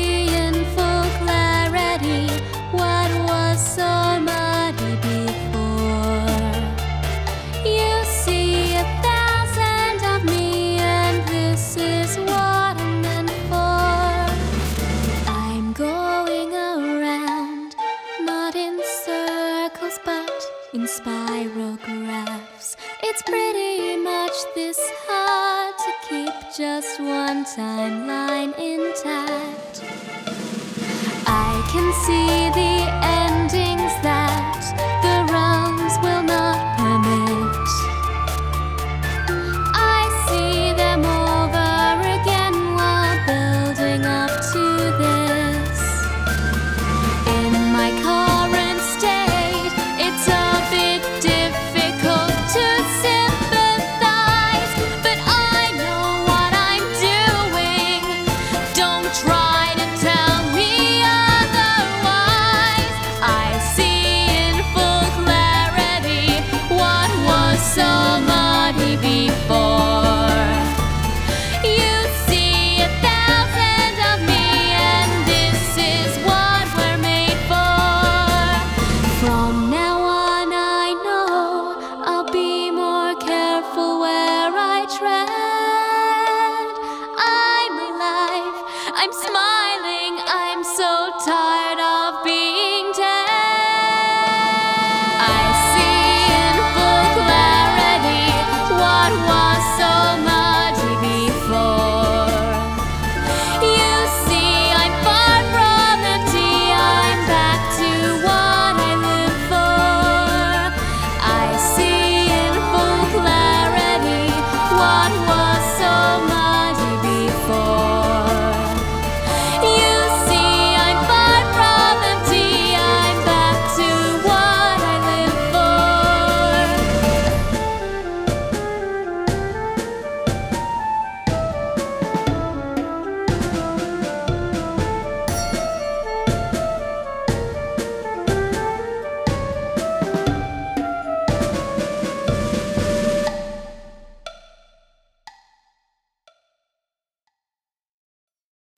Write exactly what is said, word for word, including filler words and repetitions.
see in full clarity what was so muddy before. You see a thousand of me, and this is what I'm meant for. I'm going around, not in circles, but in spiral graphs. It's pretty much this hard to keep just one timeline intact. I can see the